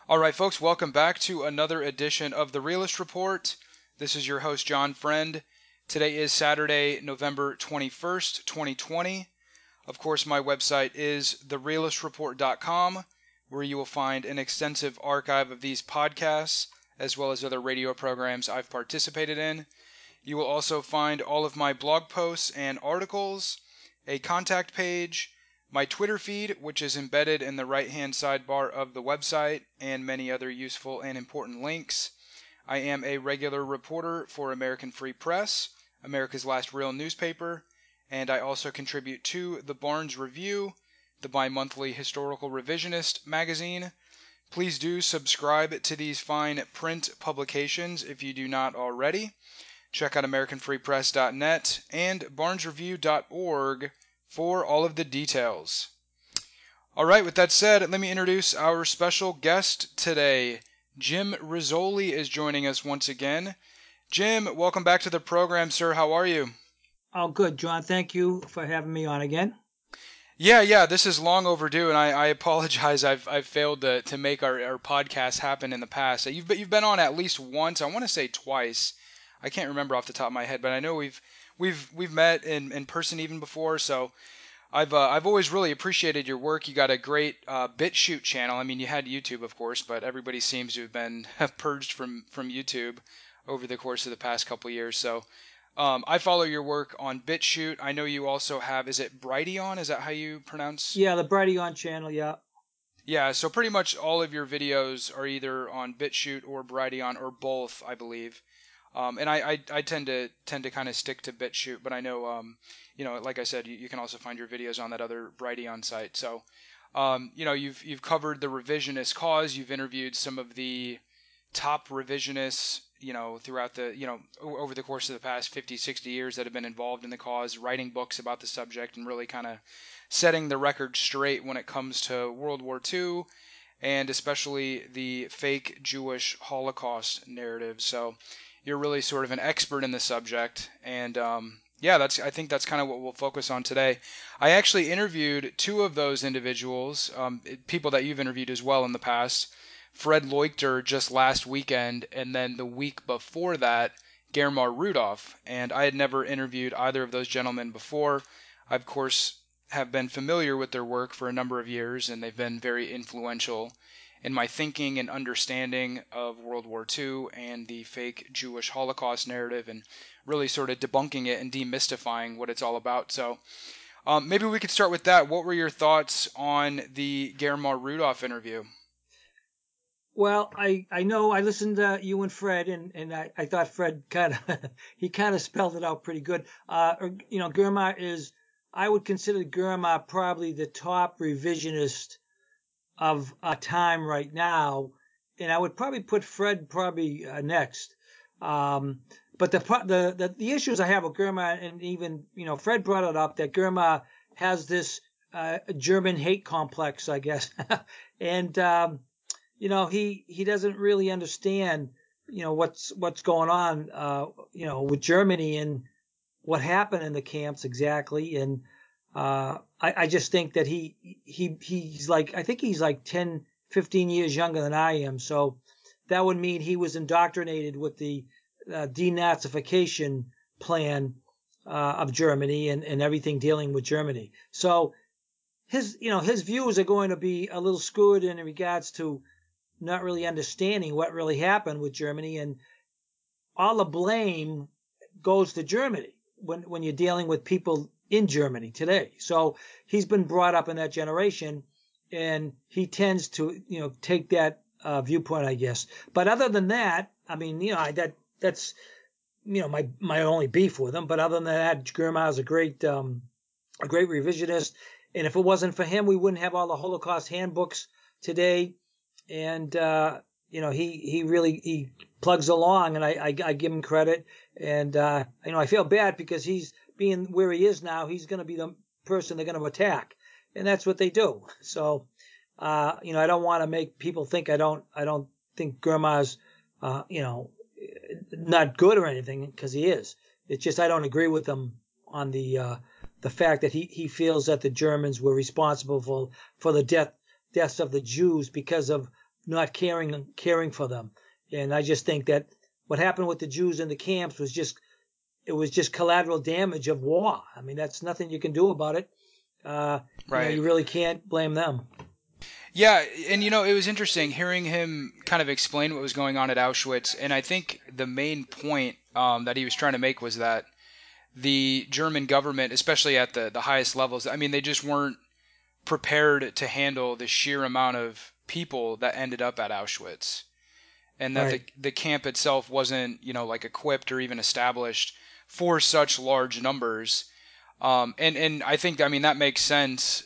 All right, folks, welcome back to another edition of The Realist Report. This is your host, John Friend. Today is Saturday, November 21st, 2020. Of course, my website is therealistreport.com, where you will find an extensive archive of these podcasts, as well as other radio programs I've participated in. You will also find all of my blog posts and articles, a contact page, my Twitter feed, which is embedded in the right-hand sidebar of the website, and many other useful and important links. I am a regular reporter for American Free Press, America's last real newspaper, and I also contribute to the Barnes Review, the bi-monthly historical revisionist magazine. Please do subscribe to these fine print publications if you do not already. Check out AmericanFreePress.net and BarnesReview.org for all of the details. All right, with that said, let me introduce our special guest today. Jim Rizzoli is joining us once again. Jim, welcome back to the program, sir. How are you? Oh, good, John. Thank you for having me on again. Yeah, this is long overdue, and I apologize. I've failed to make our podcast happen in the past. You've been on at least once. I want to say twice. I can't remember off the top of my head, but I know we've met in person even before. So I've always really appreciated your work. You got a great BitChute channel. I mean, you had YouTube, of course, but everybody seems to have been purged from YouTube over the course of the past couple of years. So I follow your work on BitChute. I know you also have, is it Brighteon? Is that how you pronounce? Yeah, the Brighteon channel, yeah. Yeah, so pretty much all of your videos are either on BitChute or Brighteon or both, I believe. And I tend to kind of stick to BitChute, but I know, like I said, you can also find your videos on that other Brighteon site. So, you've covered the revisionist cause. You've interviewed some of the top revisionists, throughout over the course of the past 50, 60 years that have been involved in the cause, writing books about the subject and really kind of setting the record straight when it comes to World War II and especially the fake Jewish Holocaust narrative. So you're really sort of an expert in the subject, and I think that's kind of what we'll focus on today. I actually interviewed two of those individuals, people that you've interviewed as well in the past. Fred Leuchter just last weekend, and then the week before that, Germar Rudolph. And I had never interviewed either of those gentlemen before. I, of course, have been familiar with their work for a number of years, and they've been very influential in my thinking and understanding of World War II and the fake Jewish Holocaust narrative, and really sort of debunking it and demystifying what it's all about. So maybe we could start with that. What were your thoughts on the Germar Rudolph interview? Well, I know I listened to you and Fred, and I thought Fred he kind of spelled it out pretty good. Germar I would consider Germar probably the top revisionist of our time right now, and I would probably put Fred probably next. But the issues I have with Germar, and even Fred brought it up, that Germar has this German hate complex, I guess, and he doesn't really understand what's going on with Germany and what happened in the camps exactly. And I just think that he's like, I think he's like 10, 15 years younger than I am. So that would mean he was indoctrinated with the denazification plan of Germany and everything dealing with Germany. So his views are going to be a little skewed in regards to not really understanding what really happened with Germany, and all the blame goes to Germany when you're dealing with people in Germany today. So he's been brought up in that generation, and he tends to take that viewpoint, I guess. But other than that, I mean, that's my only beef with him. But other than that, Germar is a great revisionist, and if it wasn't for him, we wouldn't have all the Holocaust handbooks today. And he really plugs along, and I give him credit. And I feel bad because he's being where he is now. He's going to be the person they're going to attack, and that's what they do. So I don't want to make people think I don't think Germar's not good or anything, because he is. It's just I don't agree with him on the fact that he feels that the Germans were responsible for the deaths of the Jews because of not caring for them. And I just think that what happened with the Jews in the camps was just collateral damage of war. I mean, that's nothing you can do about it. Right. You really can't blame them. Yeah, and it was interesting hearing him kind of explain what was going on at Auschwitz, and I think the main point that he was trying to make was that the German government, especially at the highest levels, I mean, they just weren't prepared to handle the sheer amount of people that ended up at Auschwitz, and that the Right. the camp itself wasn't like equipped or even established for such large numbers. And I think, I mean, that makes sense.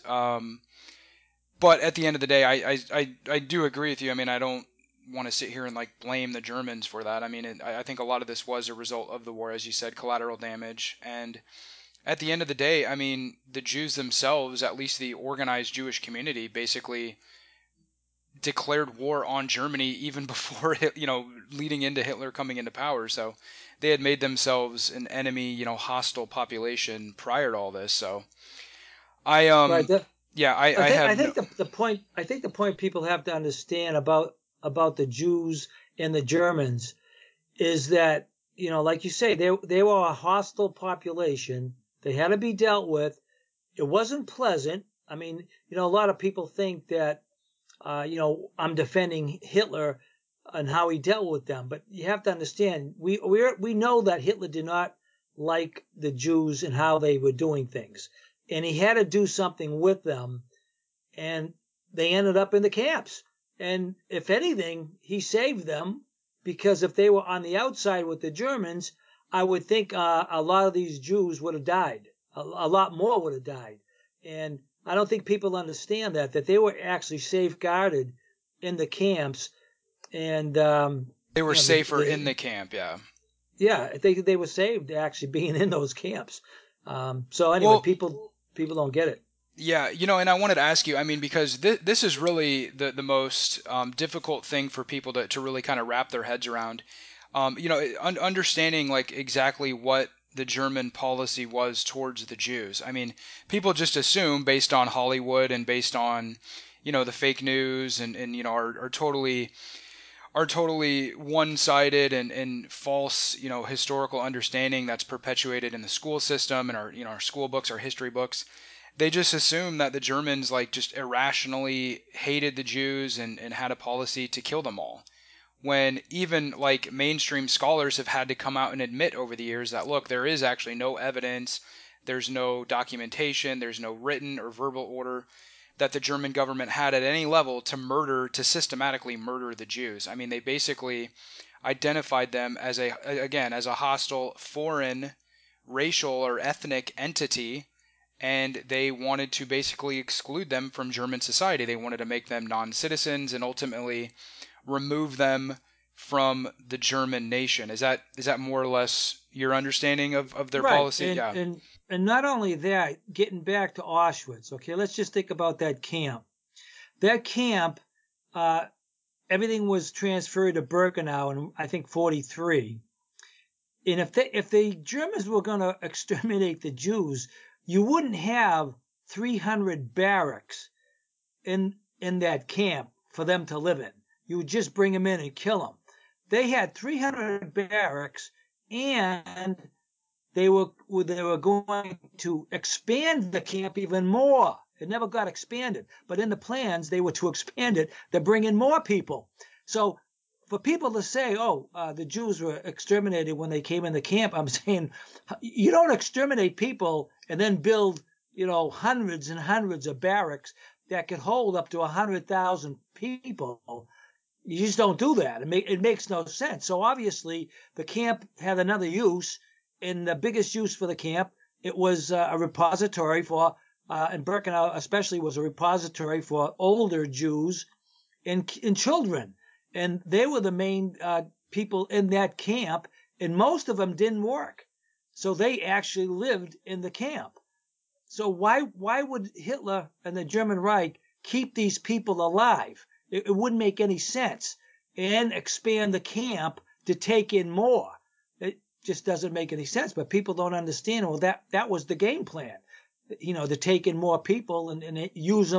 But at the end of the day, I do agree with you. I mean, I don't want to sit here and like blame the Germans for that. I mean, I think a lot of this was a result of the war, as you said, collateral damage. And at the end of the day, I mean, the Jews themselves, at least the organized Jewish community, basically declared war on Germany even before, leading into Hitler coming into power. So they had made themselves an enemy, hostile population prior to all this. So I Right. yeah, I I think have I no. think the point people have to understand about the Jews and the Germans is that, like you say, they were a hostile population. They had to be dealt with. It wasn't pleasant. I mean, a lot of people think that I'm defending Hitler and how he dealt with them, but you have to understand, we know that Hitler did not like the Jews and how they were doing things, and he had to do something with them, and they ended up in the camps. And if anything, he saved them, because if they were on the outside with the Germans, I would think a lot of these Jews would have died. A lot more would have died. And I don't think people understand that they were actually safeguarded in the camps. And, They were safer in the the camp, yeah. yeah, they were saved actually being in those camps. So anyway, Well, people don't get it. yeah, and I wanted to ask you, I mean, because this is really the most difficult thing for people to really kind of wrap their heads around. Understanding like exactly what the German policy was towards the Jews. I mean, people just assume based on Hollywood and based on, the fake news and are totally one-sided and false, historical understanding that's perpetuated in the school system and our school books, our history books. They just assume that the Germans like just irrationally hated the Jews and had a policy to kill them all. When even like mainstream scholars have had to come out and admit over the years that, look, there is actually no evidence, there's no documentation, there's no written or verbal order that the German government had at any level to systematically murder the Jews. I mean, they basically identified them as as a hostile foreign racial or ethnic entity, and they wanted to basically exclude them from German society. They wanted to make them non-citizens and ultimately remove them from the German nation. Is that more or less your understanding of their Right. policy? And Yeah. and and not only that, getting back to Auschwitz, okay, let's just think about that camp. That camp, uh, everything was transferred to Birkenau in I think 43. And if the Germans were going to exterminate the Jews, you wouldn't have 300 barracks in that camp for them to live in. You would just bring them in and kill them. They had 300 barracks, and they were going to expand the camp even more. It never got expanded, but in the plans they were to expand it to bring in more people. So for people to say, "Oh, the Jews were exterminated when they came in the camp," I'm saying you don't exterminate people and then build, hundreds and hundreds of barracks that could hold up to 100,000 people. You just don't do that. It makes no sense. So obviously, the camp had another use, and the biggest use for the camp, it was a repository for, and Birkenau especially was a repository for older Jews and children, and they were the main people in that camp, and most of them didn't work, so they actually lived in the camp. So why would Hitler and the German Reich keep these people alive? It wouldn't make any sense, and expand the camp to take in more. It just doesn't make any sense. But people don't understand. Well, that was the game plan, to take in more people and use them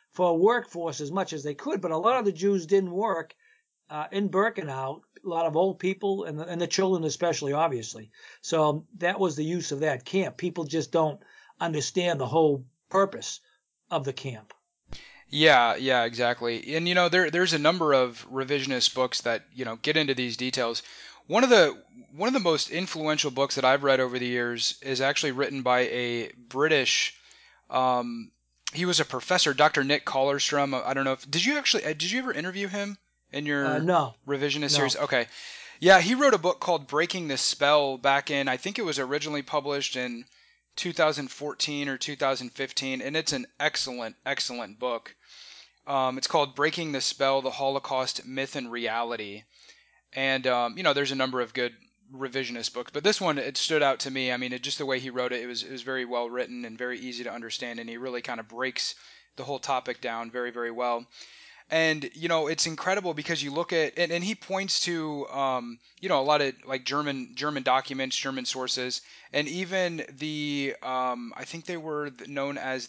for a workforce as much as they could. But a lot of the Jews didn't work in Birkenau, a lot of old people and the children especially, obviously. So that was the use of that camp. People just don't understand the whole purpose of the camp. Yeah, yeah, exactly. And there's a number of revisionist books that, get into these details. One of the one of the most influential books that I've read over the years is actually written by a British um he was a professor, Dr. Nick Collerstrom. I don't know if did you ever interview him in your No, revisionist series? no. Okay. Yeah, he wrote a book called Breaking the Spell back in, I think it was originally published in 2014 or 2015, and it's an excellent, excellent book. It's called Breaking the Spell: The Holocaust Myth and Reality. And there's a number of good revisionist books, but this one, it stood out to me. I mean, just the way he wrote it, it was very well written and very easy to understand, and he really kind of breaks the whole topic down very, very well. And it's incredible because you look at and he points to a lot of like German documents, German sources, and even the I think they were known as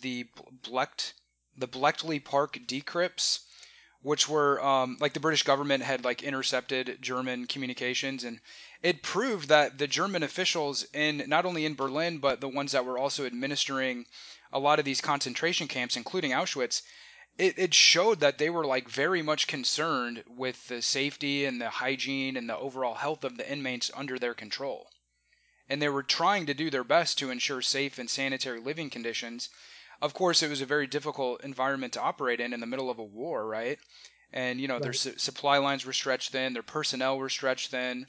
the Bletchley Park decrypts, which were like the British government had like intercepted German communications, and it proved that the German officials in not only in Berlin but the ones that were also administering a lot of these concentration camps, including Auschwitz, it showed that they were like very much concerned with the safety and the hygiene and the overall health of the inmates under their control. And they were trying to do their best to ensure safe and sanitary living conditions. Of course, it was a very difficult environment to operate in the middle of a war, right? And their Right. supply lines were stretched thin, their personnel were stretched thin.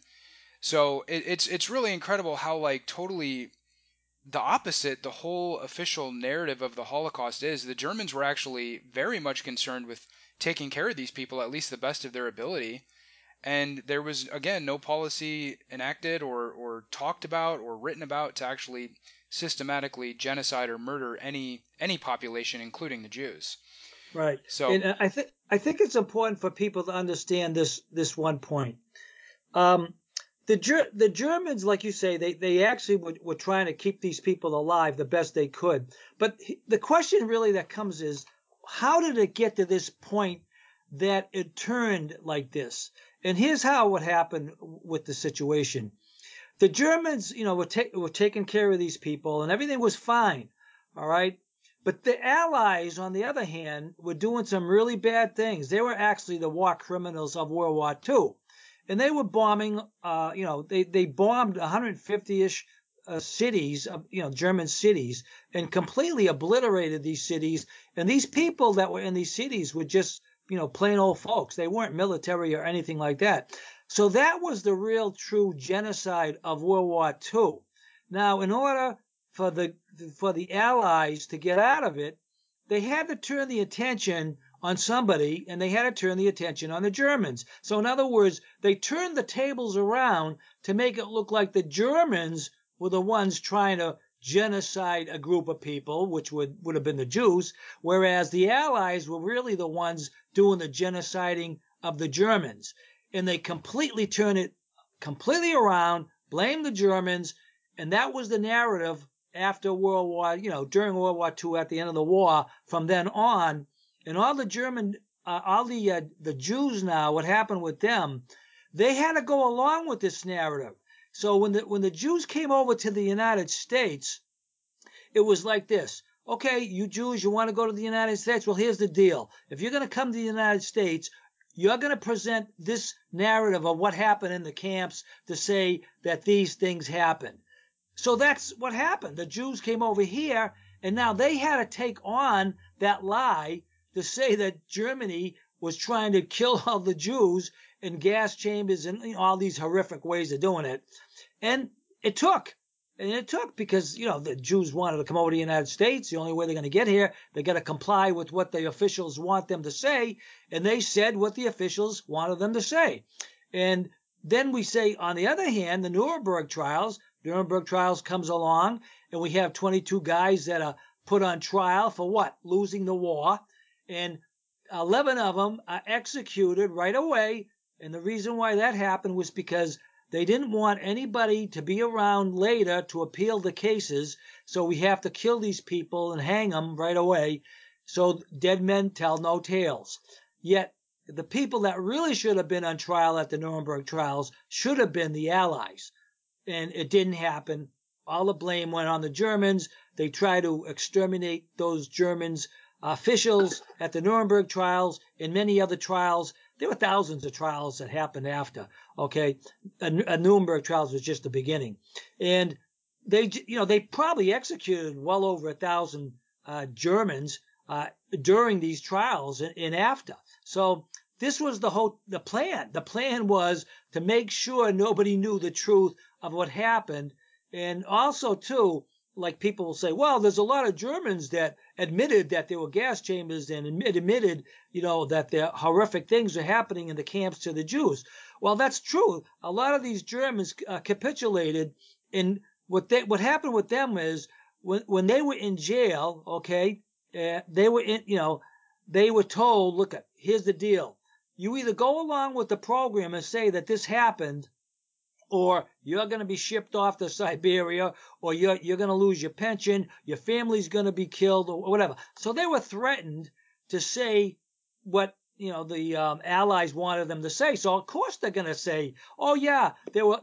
So it's really incredible how like totally the opposite the whole official narrative of the Holocaust is. The Germans were actually very much concerned with taking care of these people at least the best of their ability. And there was, again, no policy enacted or talked about or written about to actually systematically genocide or murder any population, including the Jews. Right. So, And I think it's important for people to understand this one point. Um, the Germans, like you say, they actually were trying to keep these people alive the best they could. But the question really that comes is, how did it get to this point that it turned like this? And here's how what happened with the situation. The Germans, were taking care of these people, and everything was fine. All right. But the Allies, on the other hand, were doing some really bad things. They were actually the war criminals of World War II. And they were bombing, they bombed 150-ish cities, German cities, and completely obliterated these cities. And these people that were in these cities were just, plain old folks. They weren't military or anything like that. So that was the real true genocide of World War II. Now, in order for the Allies to get out of it, they had to turn the attention on somebody, and they had to turn the attention on the Germans. So in other words, they turned the tables around to make it look like the Germans were the ones trying to genocide a group of people, which would have been the Jews, whereas the Allies were really the ones doing the genociding of the Germans. And they completely turned it completely around, blamed the Germans, and that was the narrative after World War, during World War II, at the end of the war, from then on. And all the the Jews now, what happened with them, they had to go along with this narrative. So when the Jews came over to the United States, it was like this. Okay, you Jews, you want to go to the United States? Well, here's the deal. If you're going to come to the United States, you're going to present this narrative of what happened in the camps to say that these things happened. So that's what happened. The Jews came over here, and now they had to take on that lie to say that Germany was trying to kill all the Jews in gas chambers and all these horrific ways of doing it. And it took. And it took because, the Jews wanted to come over to the United States. The only way they're going to get here, they got to comply with what the officials want them to say. And they said what the officials wanted them to say. And then we say, on the other hand, the Nuremberg trials comes along, and we have 22 guys that are put on trial for what? Losing the war. And 11 of them are executed right away. And the reason why that happened was because they didn't want anybody to be around later to appeal the cases. So we have to kill these people and hang them right away. So dead men tell no tales. Yet the people that really should have been on trial at the Nuremberg trials should have been the Allies. And it didn't happen. All the blame went on the Germans. They tried to exterminate those Germans officials at the Nuremberg trials and many other trials. There were thousands of trials that happened after. Okay, a Nuremberg trials was just the beginning, and they probably executed well over 1,000 Germans during these trials and after. So this was the plan. The plan was to make sure nobody knew the truth of what happened, and also too, like people will say, well, there's a lot of Germans that admitted that there were gas chambers and admitted, that the horrific things are happening in the camps to the Jews. Well, that's true. A lot of these Germans capitulated, and what happened with them is when they were in jail, okay, they were they were told, look, here's the deal. You either go along with the program and say that this happened, or you're going to be shipped off to Siberia, or you're going to lose your pension, your family's going to be killed, or whatever. So they were threatened to say what the Allies wanted them to say. So of course they're going to say, "Oh yeah,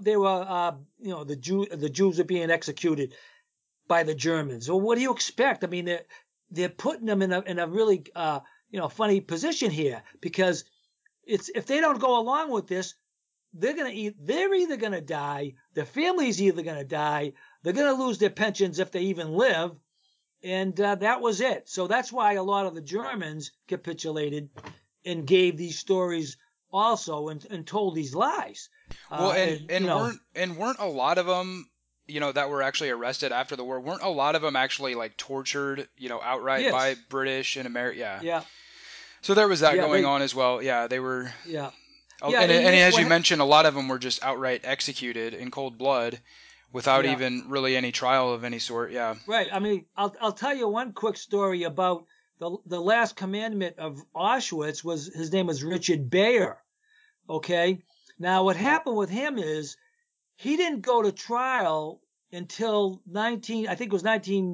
the Jews are being executed by the Germans." Well, what do you expect? I mean, they're putting them in a really funny position here, because if they don't go along with this, they're either gonna die, their family's either gonna die, they're gonna lose their pensions if they even live, and that was it. So that's why a lot of the Germans capitulated and gave these stories also, and told these lies. Well, and And and weren't a lot of them, that were actually arrested after the war, weren't a lot of them actually like tortured, outright by yes, British and America? Yeah. yeah, So there was that yeah, going on as well. Yeah, they were. yeah, yeah, And as you mentioned, a lot of them were just outright executed in cold blood without yeah, even really any trial of any sort. Yeah. right. I mean, I'll tell you one quick story about the last commandment of Auschwitz. His name was Richard Bayer. Okay. Now what happened with him is he didn't go to trial until I think it was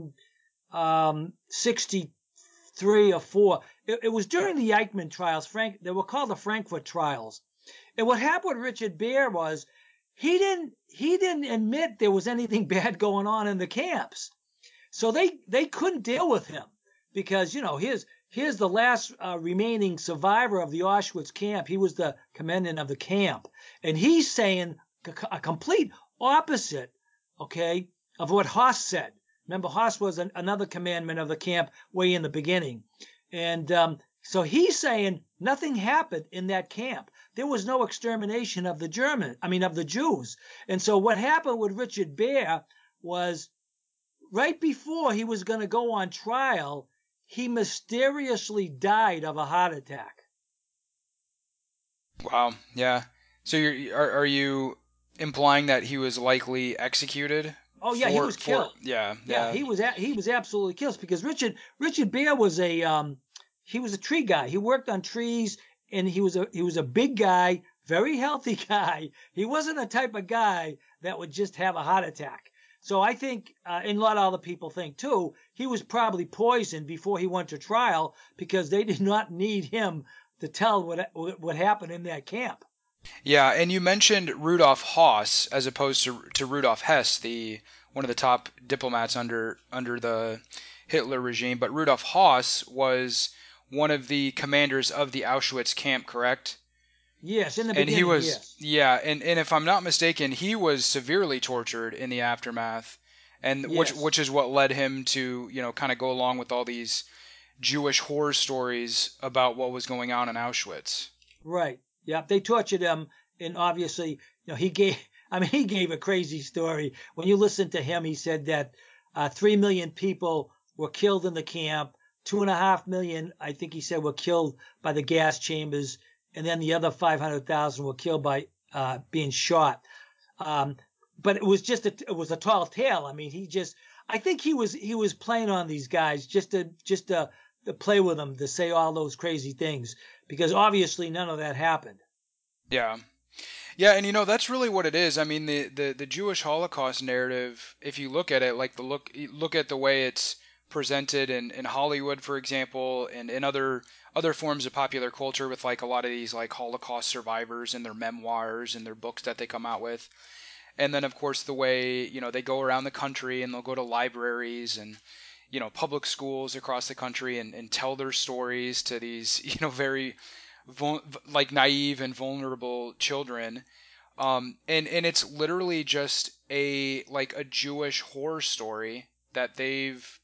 1963 or 4. It was during the Eichmann trials. They were called the Frankfurt trials. And what happened with Richard Baer was he didn't admit there was anything bad going on in the camps. So they couldn't deal with him, because here's the last remaining survivor of the Auschwitz camp. He was the commandant of the camp, and he's saying a complete opposite, okay, of what Haas said. Remember, Haas was another commandant of the camp way in the beginning, and so he's saying nothing happened in that camp. There was no extermination of of the Jews. And so what happened with Richard Baer was, right before he was going to go on trial, he mysteriously died of a heart attack. Wow. Yeah. So are you implying that he was likely executed Oh yeah, he for was killed. yeah, Yeah, yeah. he was absolutely killed, because Richard Baer was he was a tree guy. He worked on trees, and he was a big guy, very healthy guy. He wasn't the type of guy that would just have a heart attack. So I think, and a lot of other people think too, he was probably poisoned before he went to trial, because they did not need him to tell what happened in that camp. Yeah, and you mentioned Rudolf Haas as opposed to Rudolf Hess, the one of the top diplomats under the Hitler regime, but Rudolf Haas was one of the commanders of the Auschwitz camp, correct? Yes, in the And he beginning, was, yes, yeah, and if I'm not mistaken, he was severely tortured in the aftermath, and yes. which is what led him to, kind of go along with all these Jewish horror stories about what was going on in Auschwitz. Right. Yeah. They tortured him, and obviously, he gave. I mean, he gave a crazy story. When you listen to him, he said that 3 million people were killed in the camp. 2.5 million, I think he said, were killed by the gas chambers, and then the other 500,000 were killed by being shot. Um, but it was a tall tale. I mean, I think he was playing on these guys, just to play with them, to say all those crazy things, because obviously none of that happened. Yeah. Yeah, and that's really what it is. I mean, the Jewish Holocaust narrative, if you look at it, like look at the way it's presented in Hollywood, for example, and in other forms of popular culture with like a lot of these like Holocaust survivors and their memoirs and their books that they come out with. And then of course the way, they go around the country and they'll go to libraries and public schools across the country and tell their stories to these very like naive and vulnerable children. And it's literally just a Jewish horror story that they've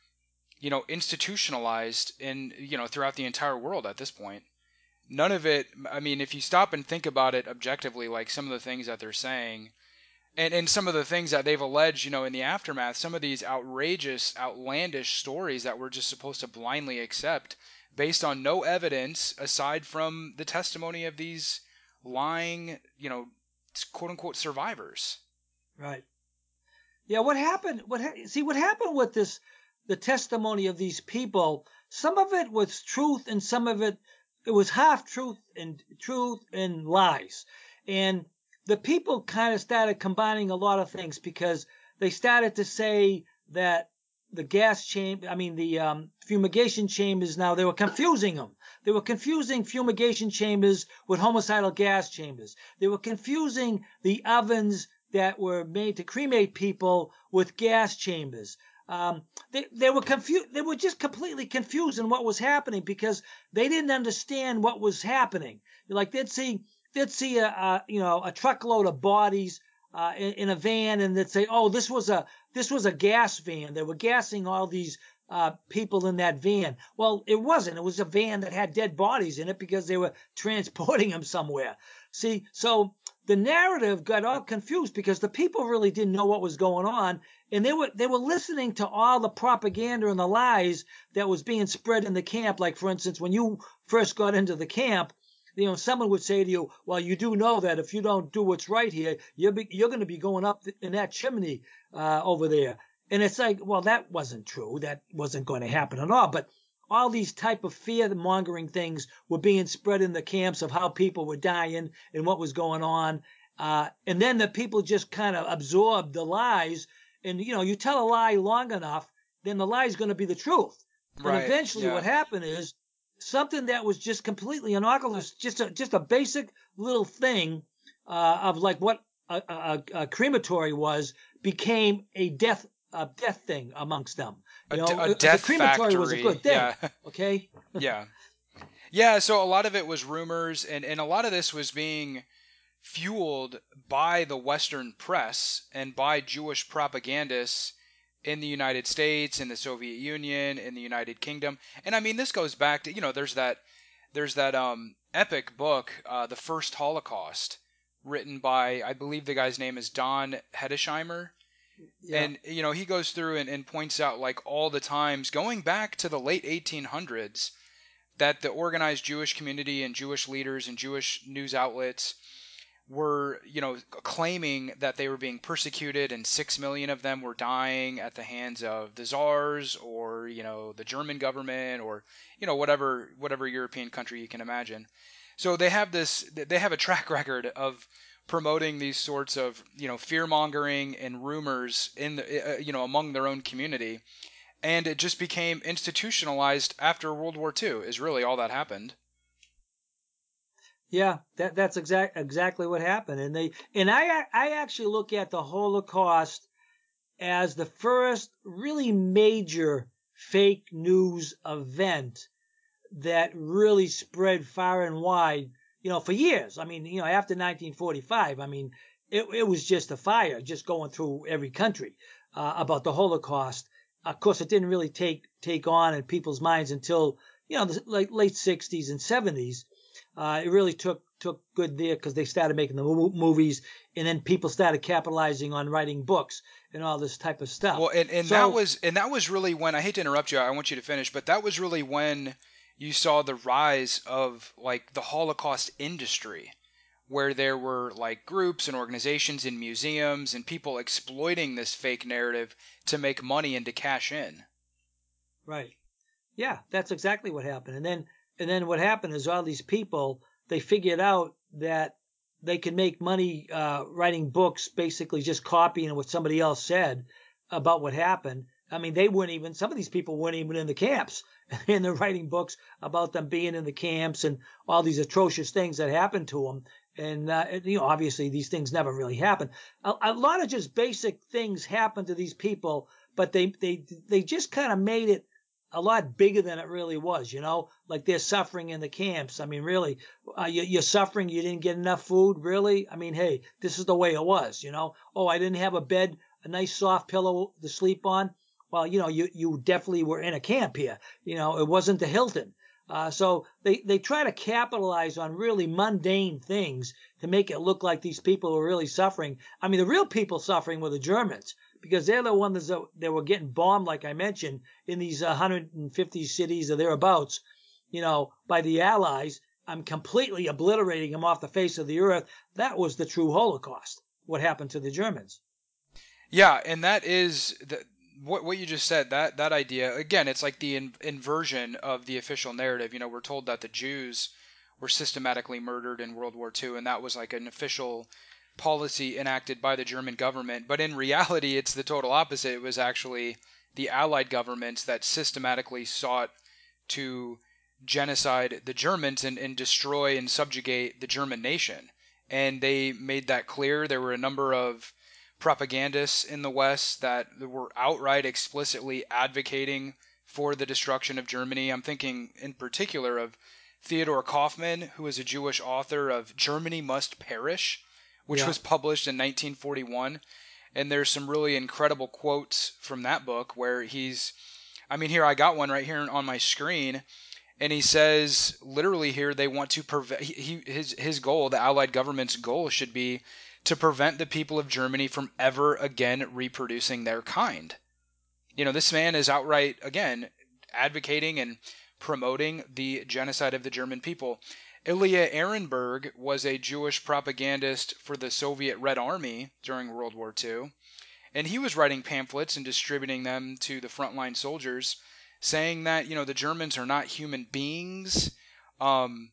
institutionalized in throughout the entire world at this point. None of it, I mean, if you stop and think about it objectively, like some of the things that they're saying and some of the things that they've alleged, in the aftermath, some of these outrageous, outlandish stories that we're just supposed to blindly accept based on no evidence aside from the testimony of these lying, quote unquote survivors. Right. Yeah, what happened? See what happened with this? The testimony of these people. Some of it was truth, and some of it was half truth and lies. And the people kind of started combining a lot of things because they started to say that the gas chamber, I mean the fumigation chambers. Now they were confusing them. They were confusing fumigation chambers with homicidal gas chambers. They were confusing the ovens that were made to cremate people with gas chambers. They were confused. They were just completely confused in what was happening because they didn't understand what was happening. Like they'd see a truckload of bodies in a van, and they'd say, "Oh, this was a gas van. They were gassing all these people in that van." Well, it wasn't. It was a van that had dead bodies in it because they were transporting them somewhere. See, so the narrative got all confused because the people really didn't know what was going on, and they were listening to all the propaganda and the lies that was being spread in the camp. Like for instance, when you first got into the camp, someone would say to you, "Well, you do know that if you don't do what's right here, you're going to be going up in that chimney over there." And it's like, well, that wasn't true. That wasn't going to happen at all. But all these type of fear mongering things were being spread in the camps of how people were dying and what was going on. And then the people just kind of absorbed the lies. And, you tell a lie long enough, then the lie is going to be the truth. And Right. eventually Yeah. what happened is something that was just completely innocuous, just a basic little thing of like what a crematory was, became a death thing amongst them. A The death crematory was a factory. good thing. Yeah. Okay. Yeah. Yeah. So a lot of it was rumors, and a lot of this was being fueled by the Western press and by Jewish propagandists in the United States, in the Soviet Union, in the United Kingdom. And I mean, this goes back to, there's that epic book, The First Holocaust, written by, I believe the guy's name is Don Hedesheimer. Yeah. And, he goes through and points out like all the times going back to the late 1800s that the organized Jewish community and Jewish leaders and Jewish news outlets were, claiming that they were being persecuted and 6 million of them were dying at the hands of the czars or, the German government or, whatever European country you can imagine. So they have a track record of promoting these sorts of, fear mongering and rumors in the, among their own community. And it just became institutionalized after World War II is really all that happened. Yeah, that's exactly what happened. And I actually look at the Holocaust as the first really major fake news event that really spread far and wide, for years. I mean, after 1945, I mean, it was just a fire just going through every country about the Holocaust. Of course, it didn't really take on in people's minds until, the late 60s and 70s. It really took good there because they started making the movies, and then people started capitalizing on writing books and all this type of stuff. Well, and So that was really when, I hate to interrupt you, I want you to finish, but that was really when you saw the rise of like the Holocaust industry, where there were like groups and organizations and museums and people exploiting this fake narrative to make money and to cash in. right. Yeah, that's exactly what happened. And then what happened is all these people, they figured out that they could make money writing books, basically just copying what somebody else said about what happened. I mean, they weren't even, some of these people weren't even in the camps. And they're writing books about them being in the camps and all these atrocious things that happened to them. And, obviously these things never really happened. A lot of just basic things happened to these people, but they just kind of made it a lot bigger than it really was, like they're suffering in the camps. I mean, really, you're suffering. You didn't get enough food. Really? I mean, hey, this is the way it was, Oh, I didn't have a bed, a nice soft pillow to sleep on. Well, you definitely were in a camp here. It wasn't the Hilton. So they try to capitalize on really mundane things to make it look like these people were really suffering. I mean, the real people suffering were the Germans, because they're the ones that were getting bombed, like I mentioned, in these 150 cities or thereabouts, by the Allies. I'm completely obliterating them off the face of the earth. That was the true Holocaust, what happened to the Germans. Yeah, and that is what you just said. That idea again, it's like the inversion of the official narrative. We're told that the Jews were systematically murdered in World War II, and that was like an official policy enacted by the German government. But in reality, it's the total opposite. It was actually the Allied governments that systematically sought to genocide the Germans and destroy and subjugate the German nation. And they made that clear. There were a number of propagandists in the West that were outright explicitly advocating for the destruction of Germany. I'm thinking in particular of Theodor Kaufmann, who is a Jewish author of Germany Must Perish, which Yeah. was published in 1941. And there's some really incredible quotes from that book where here I got one right here on my screen, and he says literally here they want to prevent his goal, the Allied government's goal, should be to prevent the people of Germany from ever again reproducing their kind. This man is outright again advocating and promoting the genocide of the German people. Ilya Ehrenberg was a Jewish propagandist for the Soviet Red Army during World War II, and he was writing pamphlets and distributing them to the frontline soldiers, saying that the Germans are not human beings. Um,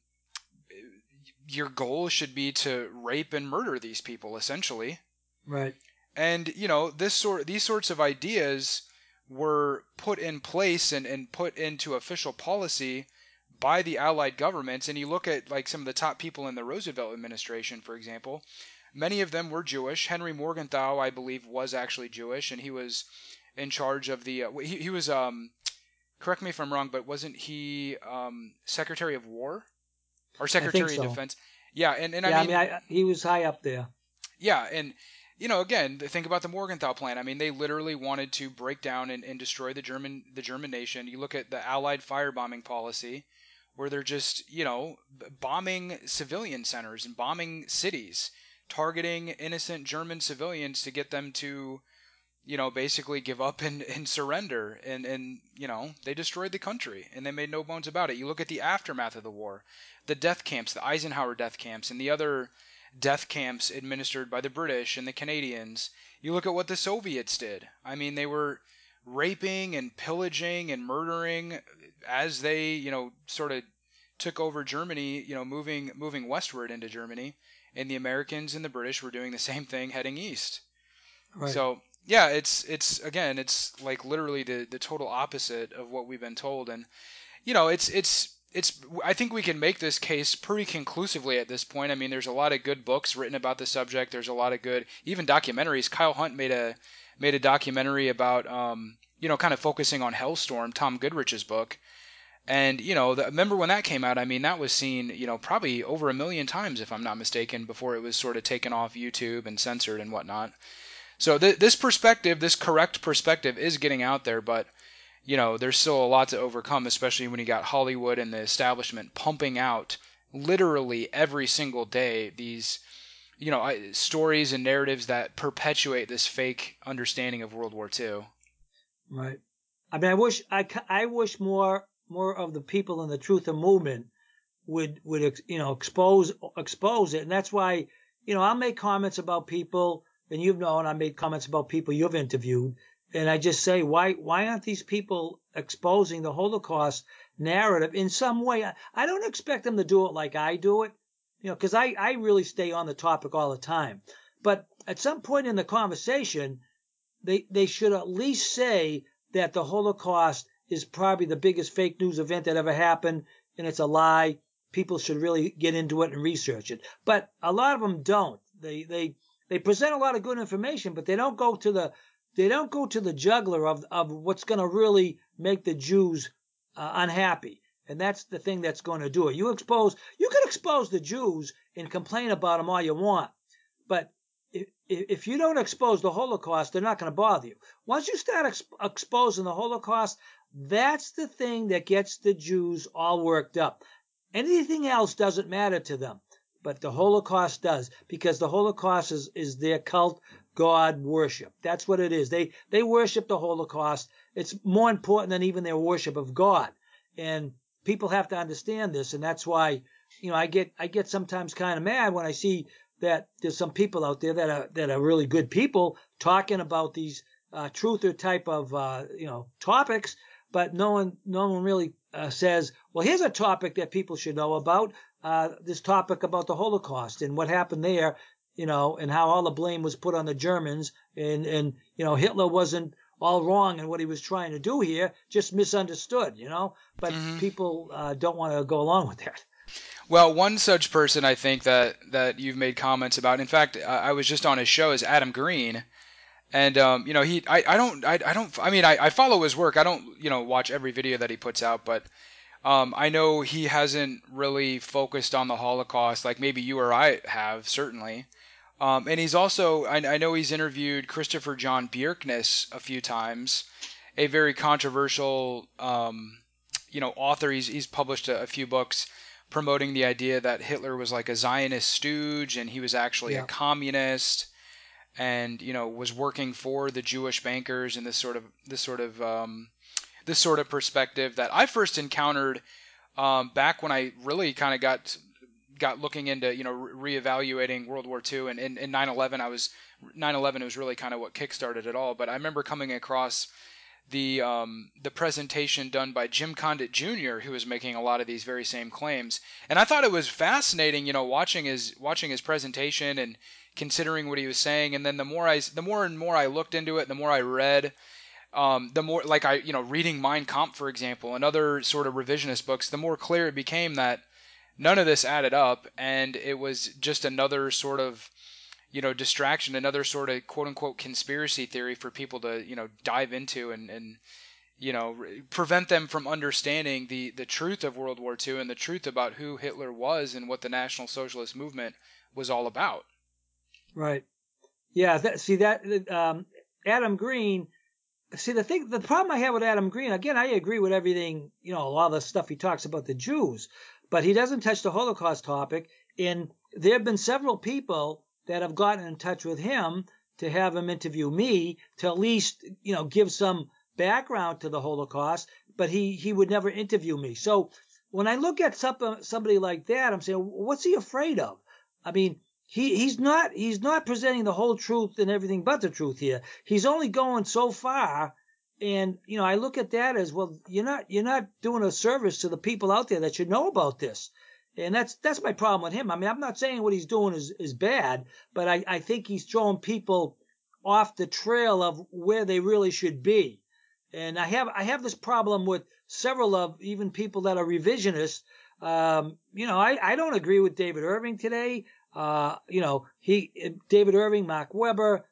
your goal should be to rape and murder these people, essentially. Right. And these sorts of ideas were put in place and put into official policy by the Allied governments. And you look at like some of the top people in the Roosevelt administration, for example, many of them were Jewish. Henry Morgenthau, I believe, was actually Jewish, and he was in charge of the. He was correct me if I'm wrong, but wasn't he Secretary of War or I think Secretary of so. Defense? Yeah, and I Yeah. I mean, mean, he was high up there. yeah, and again, think about the Morgenthau plan. I mean, they literally wanted to break down and destroy the German nation. You look at the Allied firebombing policy, where they're just bombing civilian centers and bombing cities, targeting innocent German civilians to get them to basically give up and surrender. And they destroyed the country, and they made no bones about it. You look at the aftermath of the war, the death camps, the Eisenhower death camps, and the other death camps administered by the British and the Canadians. You look at what the Soviets did. I mean, they were raping and pillaging and murdering as they, sort of took over Germany, moving westward into Germany, and the Americans and the British were doing the same thing heading east. Right. So yeah, it's again, it's like literally the total opposite of what we've been told. And it's I think we can make this case pretty conclusively at this point. I mean, there's a lot of good books written about the subject. There's a lot of good even documentaries. Kyle Hunt made a documentary about kind of focusing on Hellstorm, Tom Goodrich's book. And remember when that came out? I mean, that was seen probably over 1 million times, if I'm not mistaken, before it was sort of taken off YouTube and censored and whatnot. So this perspective, this correct perspective, is getting out there, but there's still a lot to overcome, especially when you got Hollywood and the establishment pumping out literally every single day these stories and narratives that perpetuate this fake understanding of World War II. Right. I mean, I wish more of the people in the Truther movement would expose it, and that's why I'll make comments about people, and you've known I made comments about people you've interviewed, and I just say why aren't these people exposing the Holocaust narrative in some way? I don't expect them to do it like I do it, because I really stay on the topic all the time, but at some point in the conversation they should at least say that the Holocaust is probably the biggest fake news event that ever happened, and it's a lie. People should really get into it and research it. But a lot of them don't. They present a lot of good information, but they don't go to the juggler of what's going to really make the Jews unhappy. And that's the thing that's going to do it. You can expose the Jews and complain about them all you want, but if you don't expose the Holocaust, they're not going to bother you. Once you start exposing the Holocaust, that's the thing that gets the Jews all worked up. Anything else doesn't matter to them, but the Holocaust does, because the Holocaust is their cult god worship. That's what it is. They worship the Holocaust. It's more important than even their worship of God. And people have to understand this, and that's why, I get sometimes kind of mad when I see that there's some people out there that are really good people talking about these truther type of topics, but no one really says, well, here's a topic that people should know about, this topic about the Holocaust and what happened there, and how all the blame was put on the Germans, and Hitler wasn't all wrong in what he was trying to do here, just misunderstood, but Mm-hmm. people don't want to go along with that. Well, one such person I think that you've made comments about. In fact, I was just on his show is Adam Green, and I follow his work. I don't watch every video that he puts out, but I know he hasn't really focused on the Holocaust like maybe you or I have, certainly. And he's also I know he's interviewed Christopher John Bjerknes a few times, a very controversial author. He's published a few books promoting the idea that Hitler was like a Zionist stooge and he was actually a Yeah. communist, and was working for the Jewish bankers, and this sort of perspective that I first encountered back when I really kind of got looking into reevaluating World War II, and in 9/11 9/11 was really kind of what kickstarted it all. But I remember coming across the presentation done by Jim Condit Jr., who was making a lot of these very same claims, and I thought it was fascinating, watching his presentation and considering what he was saying. And then the more and more I looked into it, the more I read, the more, like, reading Mein Kampf, for example, and other sort of revisionist books, the more clear it became that none of this added up, and it was just another sort of distraction, another sort of quote unquote conspiracy theory for people to dive into, and prevent them from understanding the truth of World War II and the truth about who Hitler was and what the National Socialist movement was all about. Right. Yeah. Adam Green. See, the problem I have with Adam Green, again, I agree with everything, a lot of the stuff he talks about the Jews, but he doesn't touch the Holocaust topic. And there have been several people that have gotten in touch with him to have him interview me to at least, give some background to the Holocaust, but he would never interview me. So when I look at somebody like that, I'm saying, what's he afraid of? I mean, he's not presenting the whole truth and everything but the truth here. He's only going so far, and I look at that as, well, you're not doing a service to the people out there that should know about this. And that's my problem with him. I mean, I'm not saying what he's doing is bad, but I think he's throwing people off the trail of where they really should be. And I have this problem with several of even people that are revisionists. I don't agree with David Irving today. David Irving, Mark Weber,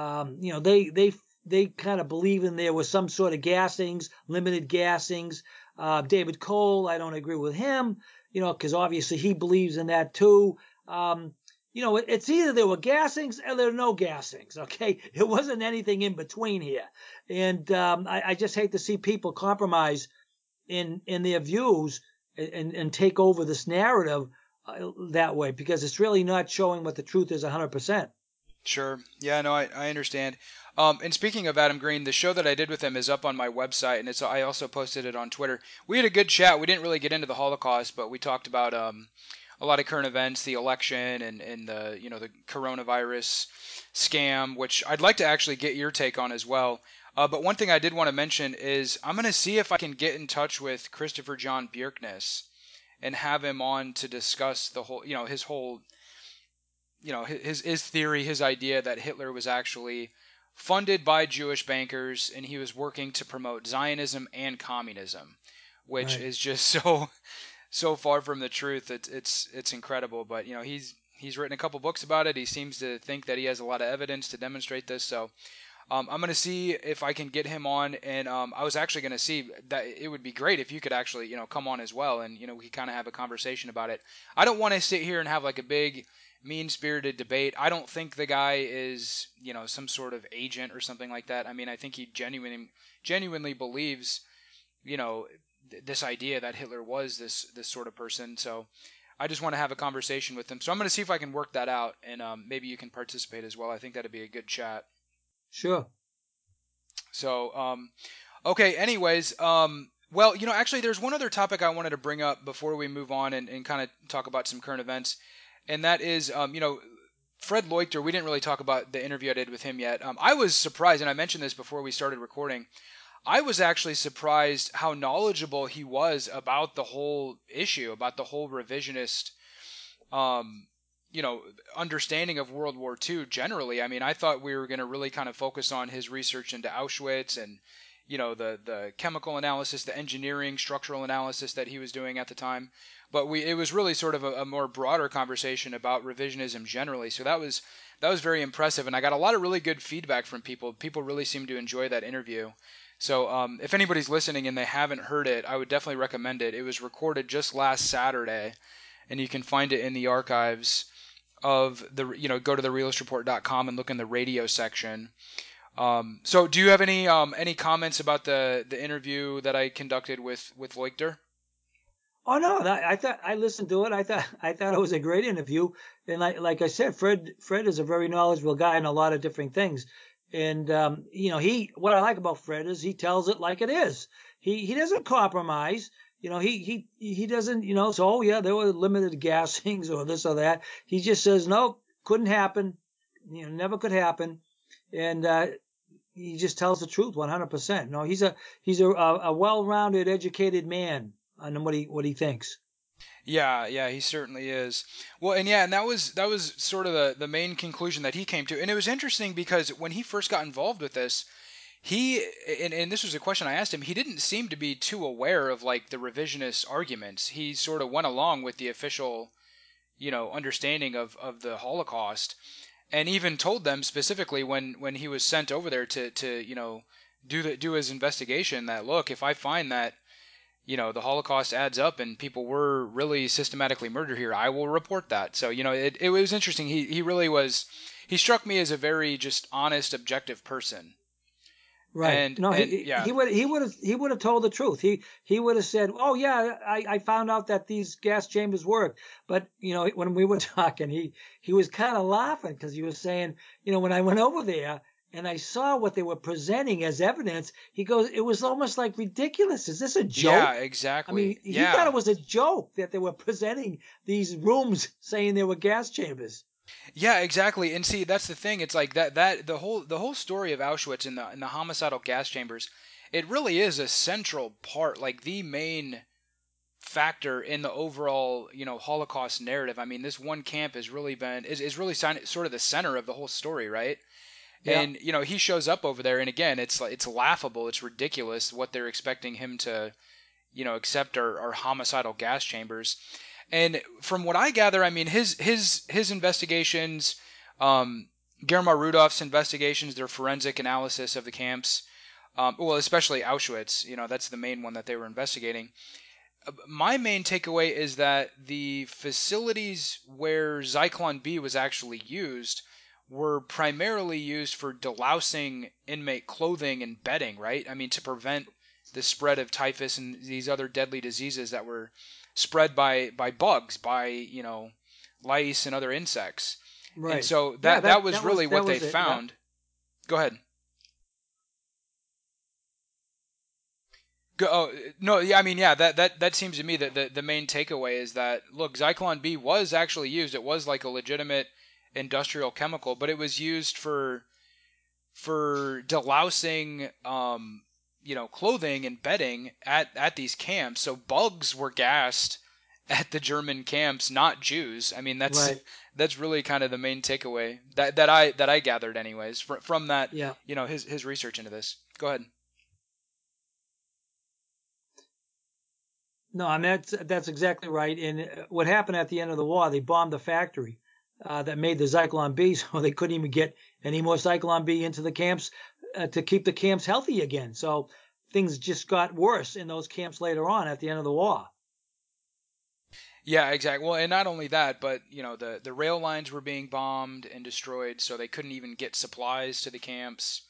they kind of believe in there was some sort of gassings, limited gassings. David Cole, I don't agree with him, because obviously he believes in that too. It's either there were gassings or there were no gassings. Okay, it wasn't anything in between here, and I just hate to see people compromise in their views and take over this narrative that way, because it's really not showing what the truth is 100%. Sure. Yeah, no, I understand. And speaking of Adam Green, the show that I did with him is up on my website, and I also posted it on Twitter. We had a good chat. We didn't really get into the Holocaust, but we talked about a lot of current events, the election, and the coronavirus scam, which I'd like to actually get your take on as well. But one thing I did want to mention is I'm going to see if I can get in touch with Christopher John Bjerknes and have him on to discuss the whole, his whole his theory, his idea that Hitler was actually funded by Jewish bankers, and he was working to promote Zionism and communism, which Right. is just so far from the truth. It's incredible. But he's written a couple books about it. He seems to think that he has a lot of evidence to demonstrate this. So I'm going to see if I can get him on, and I was actually going to see that it would be great if you could actually, come on as well, and we could kind of have a conversation about it. I don't want to sit here and have like a big mean-spirited debate. I don't think the guy is, some sort of agent or something like that. I mean, I think he genuinely believes, this idea that Hitler was this sort of person. So I just want to have a conversation with him. So I'm going to see if I can work that out, and maybe you can participate as well. I think that'd be a good chat. Sure. So, okay. Anyways, well, actually, there's one other topic I wanted to bring up before we move on and kind of talk about some current events, and that is, Fred Leuchter. We didn't really talk about the interview I did with him yet. I was surprised, and I mentioned this before we started recording. I was actually surprised how knowledgeable he was about the whole issue, about the whole revisionist um, you know, understanding of World War II generally. I mean, I thought we were going to really kind of focus on his research into Auschwitz and, the chemical analysis, the engineering, structural analysis that he was doing at the time. But it was really sort of a more broader conversation about revisionism generally. So that was very impressive, and I got a lot of really good feedback from people. People really seemed to enjoy that interview. So if anybody's listening and they haven't heard it, I would definitely recommend it. It was recorded just last Saturday, and you can find it in the archives of go to therealistreport.com and look in the radio section. So do you have any comments about the interview that I conducted with Leuchter? Oh no, I thought I listened to it. I thought it was a great interview, and like I said, Fred is a very knowledgeable guy in a lot of different things. And he what I like about Fred is he tells it like it is. He doesn't compromise. He doesn't so oh yeah, there were limited gassings or this or that. He just says no, couldn't happen. Never could happen. And he just tells the truth 100%. No, he's a well-rounded, educated man on what he thinks. Yeah, he certainly is. Well, and that was sort of the main conclusion that he came to. And it was interesting because when he first got involved with this, he and this was a question I asked him, he didn't seem to be too aware of like the revisionist arguments. He sort of went along with the official, understanding of the Holocaust, and even told them specifically when he was sent over there to do his investigation that, look, if I find that the Holocaust adds up and people were really systematically murdered here, I will report that. So it was interesting. He really was. He struck me as a very just honest, objective person. Right. And No, and he yeah, he would he would have he would have told the truth. He would have said, "Oh yeah, I found out that these gas chambers work." But when we were talking, he was kind of laughing because he was saying, when I went over there and I saw what they were presenting as evidence, he goes, "It was almost like ridiculous. Is this a yeah, joke?" I exactly. mean, he thought Yeah, it was a joke that they were presenting these rooms saying they were gas chambers. yeah, exactly. And see, that's the thing. It's like that the whole story of Auschwitz and the homicidal gas chambers, it really is a central part, like the main factor in the overall Holocaust narrative. I mean, this one camp has really been is really sort of the center of the whole story, right? Yeah. And he shows up over there, and again, it's laughable, it's ridiculous what they're expecting him to accept our homicidal gas chambers. And from what I gather, I mean, his investigations, Germar Rudolph's investigations, their forensic analysis of the camps, well, especially Auschwitz, that's the main one that they were investigating. My main takeaway is that the facilities where Zyklon B was actually used were primarily used for delousing inmate clothing and bedding, right? I mean, to prevent the spread of typhus and these other deadly diseases that were spread by bugs, by lice and other insects. And Right. so Yeah, that that was that was really that what they was it. Yeah. found. Go ahead. Oh no, yeah, I mean, yeah, that seems to me that the main takeaway is that, look, Zyklon B was actually used. It was like a legitimate industrial chemical, but it was used for delousing, clothing and bedding at these camps. So bugs were gassed at the German camps, not Jews. I mean, that's Right. that's really kind of the main takeaway that I gathered, anyways, from that, Yeah. his research into this. Go ahead. No, I mean that's exactly right. And what happened at the end of the war? They bombed the factory that made the Zyklon B, so they couldn't even get any more Zyklon B into the camps to keep the camps healthy again. So things just got worse in those camps later on at the end of the war. Yeah, exactly. Well, and not only that, but the rail lines were being bombed and destroyed, so they couldn't even get supplies to the camps.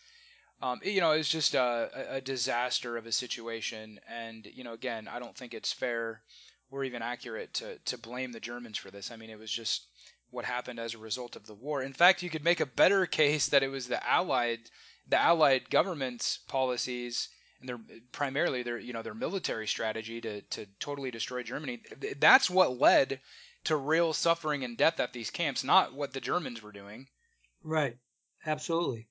It's just a disaster of a situation. And, again, I don't think it's fair or even accurate to blame the Germans for this. I mean, it was just what happened as a result of the war. In fact, you could make a better case that it was the Allied government's policies and primarily their military strategy to totally destroy Germany. That's what led to real suffering and death at these camps, not what the Germans were doing. Right. Absolutely.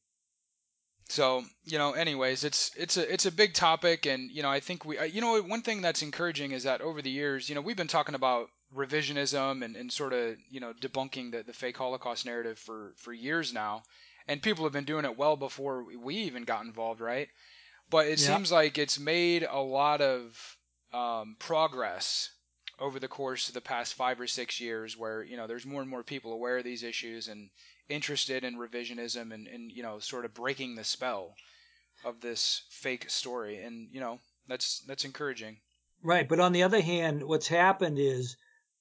So, anyways, it's a big topic, and I think one thing that's encouraging is that over the years, we've been talking about revisionism and sort of debunking the fake Holocaust narrative for years now, and people have been doing it well before we even got involved, right? But it Yeah. seems like it's made a lot of progress over the course of the past 5 or 6 years, where there's more and more people aware of these issues and interested in revisionism and sort of breaking the spell of this fake story, and that's encouraging. Right. But on the other hand, what's happened is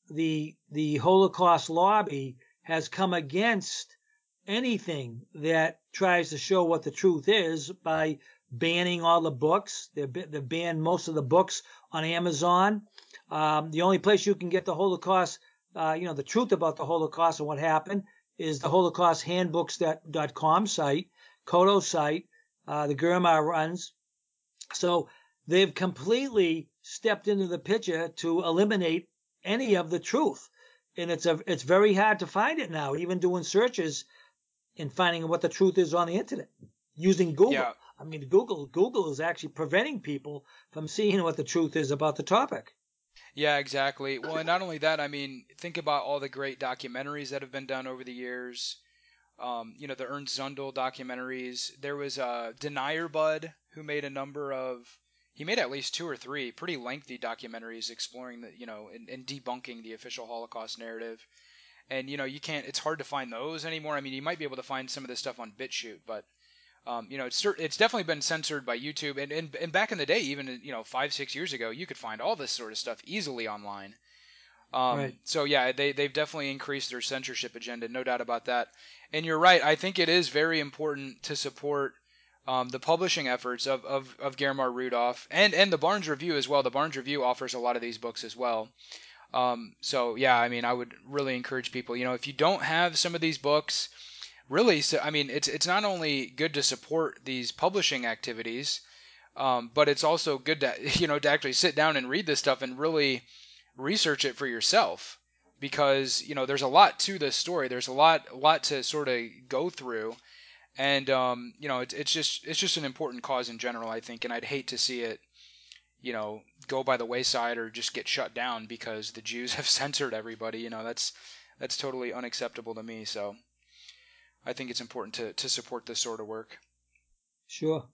the Holocaust lobby has come against anything that tries to show what the truth is by banning all the books. They've banned most of the books on Amazon. The only place you can get the Holocaust, the truth about the Holocaust and what happened is the Holocaust Handbooks.com site, Kodo site, the Germar runs. So they've completely stepped into the picture to eliminate any of the truth. And it's very hard to find it now, even doing searches and finding what the truth is on the internet using Yeah. Google. I mean, Google is actually preventing people from seeing what the truth is about the topic. Yeah, exactly. Well, and not only that, I mean, think about all the great documentaries that have been done over the years. The Ernst Zundel documentaries. There was Denier Bud, who made a number of. He made at least two or three pretty lengthy documentaries exploring and debunking the official Holocaust narrative. And you can't. It's hard to find those anymore. I mean, you might be able to find some of this stuff on BitChute, but it's definitely been censored by YouTube. And back in the day, even 5 6 years ago, you could find all this sort of stuff easily online. Right. So yeah, they've definitely increased their censorship agenda, no doubt about that. And you're right. I think it is very important to support the publishing efforts of Germar Rudolph and the Barnes Review as well. The Barnes Review offers a lot of these books as well. So yeah, I mean, I would really encourage people. If you don't have some of these books, really, so I mean, it's not only good to support these publishing activities, but it's also good to to actually sit down and read this stuff and really research it for yourself, because there's a lot to this story. There's a lot to sort of go through, and it's just an important cause in general, I think, and I'd hate to see it go by the wayside or just get shut down because the Jews have censored everybody. That's totally unacceptable to me. So I think it's important to support this sort of work. Sure.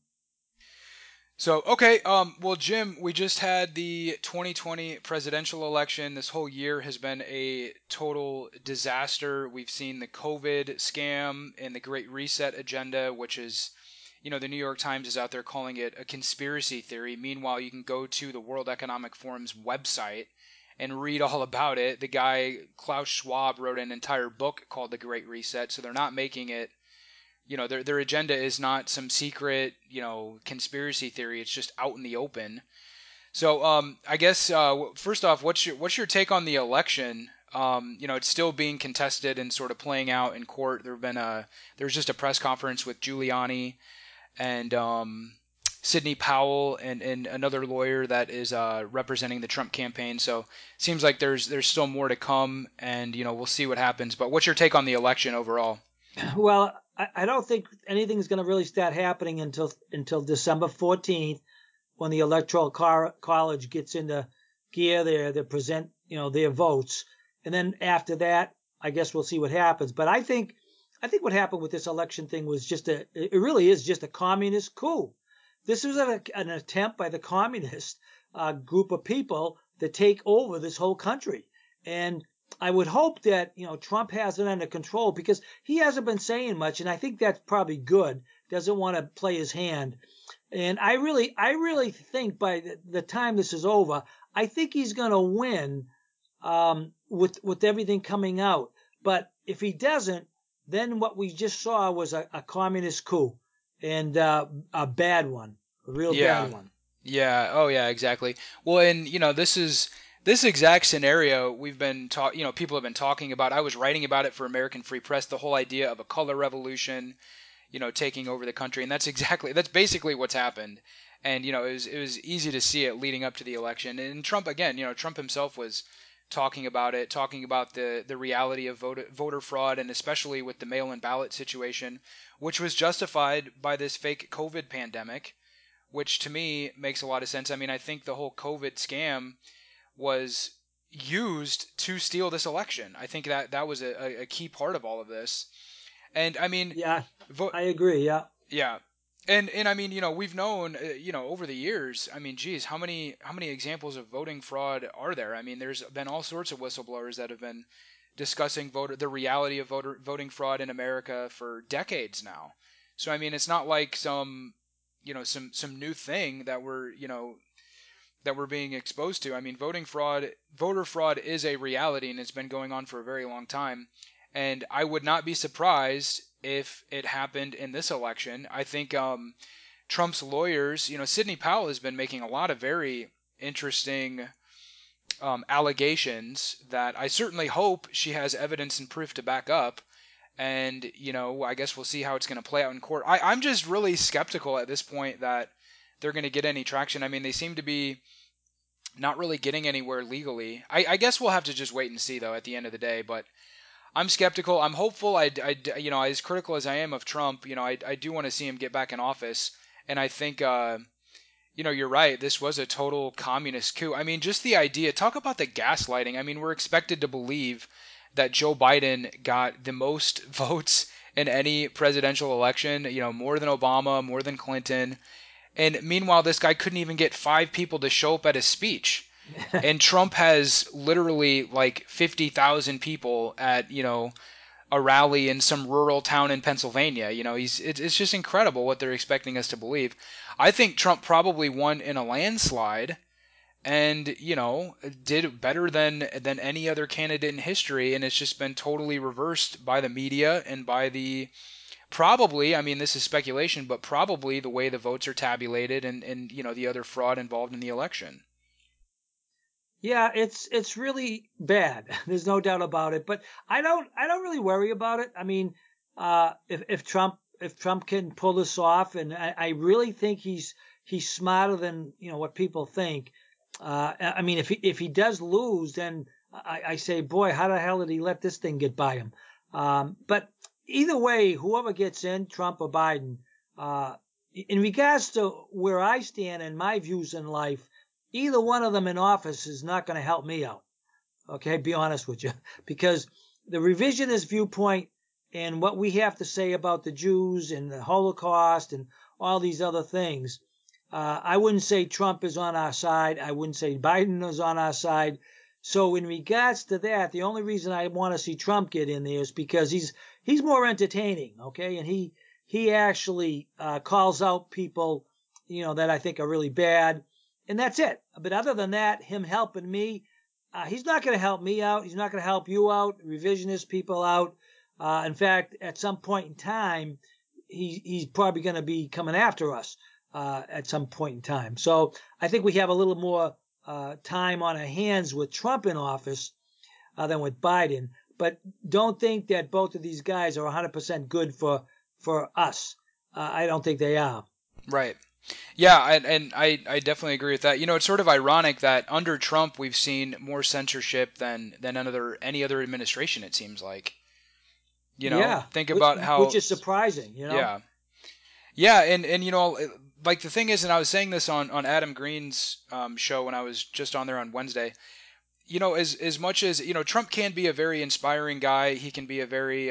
So, okay, well, Jim, we just had the 2020 presidential election. This whole year has been a total disaster. We've seen the COVID scam and the Great Reset agenda, which is, the New York Times is out there calling it a conspiracy theory. Meanwhile, you can go to the World Economic Forum's website and read all about it. The guy, Klaus Schwab, wrote an entire book called The Great Reset, so they're not making it their agenda is not some secret conspiracy theory. It's just out in the open. So I guess first off, what's your take on the election? It's still being contested and sort of playing out in court. There's just a press conference with Giuliani and Sidney Powell and another lawyer that is representing the Trump campaign. So it seems like there's still more to come, and we'll see what happens. But what's your take on the election overall? Well, I don't think anything's going to really start happening until December 14th when the Electoral College gets into gear their present, their votes, and then after that, I guess we'll see what happens. But I think what happened with this election thing was it really is just a communist coup. This was an attempt by the communist group of people to take over this whole country. And I would hope that, Trump has it under control because he hasn't been saying much. And I think that's probably good. Doesn't want to play his hand. And I really think by the time this is over, I think he's going to win with everything coming out. But if he doesn't, then what we just saw was a communist coup and a bad one, a real bad Yeah. one. Yeah. Oh, yeah. Exactly. Well, and this exact scenario people have been talking about. I was writing about it for American Free Press. The whole idea of a color revolution, taking over the country, and that's basically what's happened. And it was easy to see it leading up to the election. And Trump again, Trump himself was talking about it, talking about the reality of voter fraud, and especially with the mail-in ballot situation, which was justified by this fake COVID pandemic, which to me makes a lot of sense. I mean, I think the whole COVID scam was used to steal this election. I think that was a key part of all of this. And I mean, Yeah, vo- I agree. Yeah. yeah. And I mean, we've known, over the years, I mean, geez, how many examples of voting fraud are there? I mean, there's been all sorts of whistleblowers that have been discussing the reality of voting fraud in America for decades now. So I mean, it's not like some new thing that we're being exposed to. I mean, voter fraud is a reality, and it's been going on for a very long time. And I would not be surprised if it happened in this election. I think Trump's lawyers, Sidney Powell has been making a lot of very interesting allegations that I certainly hope she has evidence and proof to back up. And, I guess we'll see how it's going to play out in court. I'm just really skeptical at this point that they're going to get any traction. I mean, they seem to be not really getting anywhere legally. I guess we'll have to just wait and see, though, at the end of the day. But I'm skeptical. I'm hopeful. As critical as I am of Trump, I do want to see him get back in office. And I think, you're right. This was a total communist coup. I mean, just the idea. Talk about the gaslighting. I mean, we're expected to believe that Joe Biden got the most votes in any presidential election. More than Obama, more than Clinton. And meanwhile, this guy couldn't even get five people to show up at his speech. And Trump has literally like 50,000 people at, a rally in some rural town in Pennsylvania. It's just incredible what they're expecting us to believe. I think Trump probably won in a landslide and, did better than any other candidate in history, and it's just been totally reversed by the media and by the probably, I mean, this is speculation, but probably the way the votes are tabulated and the other fraud involved in the election. Yeah, it's really bad. There's no doubt about it. But I don't really worry about it. I mean, if Trump can pull this off, and I really think he's smarter than what people think. I mean, if he does lose, then I say, boy, how the hell did he let this thing get by him? But either way, whoever gets in, Trump or Biden, uh, in regards to where I stand and my views in life, either one of them in office is not going to help me out. Okay, be honest with you, because the revisionist viewpoint and what we have to say about the Jews and the Holocaust and all these other things, I wouldn't say Trump is on our side. I wouldn't say Biden is on our side. So in regards to that, the only reason I want to see Trump get in there is because he's more entertaining, okay, and he actually calls out people, that I think are really bad, and that's it. But other than that, him helping me, he's not going to help me out. He's not going to help you out, revisionist people out. In fact, at some point in time, he's probably going to be coming after us at some point in time. So I think we have a little more time on our hands with Trump in office than with Biden. But don't think that both of these guys are 100% good for us. I don't think they are. Right. Yeah, and I definitely agree with that. It's sort of ironic that under Trump we've seen more censorship than any other administration, it seems like. Yeah, Think about which how, is surprising. yeah. Yeah, and like the thing is, and I was saying this on Adam Green's show when I was just on there on Wednesday. As much as Trump can be a very inspiring guy. He can be a very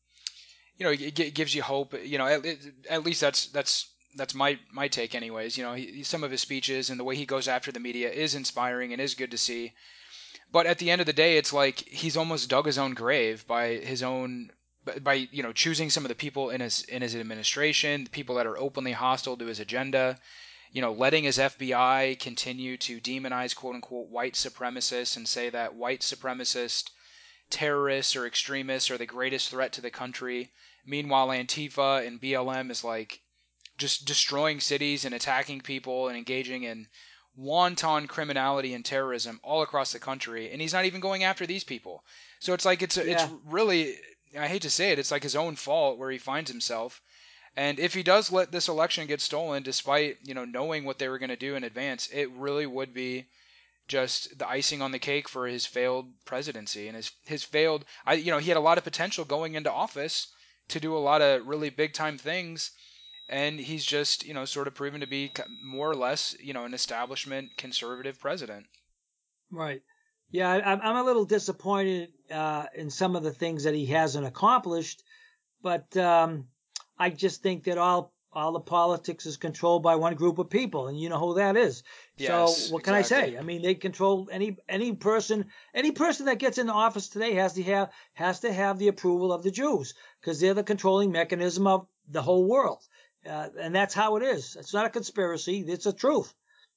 gives you hope. At least that's my take, anyways. Some of his speeches and the way he goes after the media is inspiring and is good to see. But at the end of the day, it's like he's almost dug his own grave by his own by choosing some of the people in his administration, the people that are openly hostile to his agenda. Letting his FBI continue to demonize quote unquote white supremacists and say that white supremacist terrorists or extremists are the greatest threat to the country. Meanwhile, Antifa and BLM is like just destroying cities and attacking people and engaging in wanton criminality and terrorism all across the country, and he's not even going after these people. So it's like it's Yeah, really, I hate to say it, it's like his own fault where he finds himself. And if he does let this election get stolen, despite knowing what they were going to do in advance, it really would be just the icing on the cake for his failed presidency and his failed. He had a lot of potential going into office to do a lot of really big time things, and he's just sort of proven to be more or less an establishment conservative president. right. Yeah, I'm a little disappointed in some of the things that he hasn't accomplished, but I just think that all the politics is controlled by one group of people, and you know who that is. So Yes, what can I exactly. say? I mean, they control any person that gets into office today has to have the approval of the Jews because they're the controlling mechanism of the whole world, and that's how it is. It's not a conspiracy; it's a truth.